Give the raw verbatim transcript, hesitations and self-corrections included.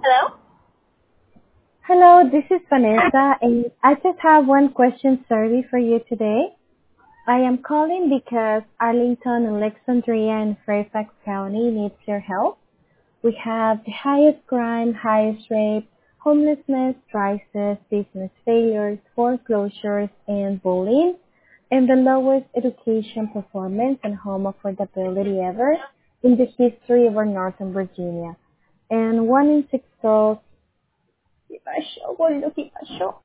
Hello? Hello, this is Vanessa, and I just have one question survey for you today. I am calling because Arlington, Alexandria, and Fairfax County needs your help. We have the highest crime, highest rape, homelessness, crisis, business failures, foreclosures, and bullying, and the lowest education performance and home affordability ever in the history of our Northern Virginia. And one in six girls, ¿qué pasó, gordo? ¿Qué pasó?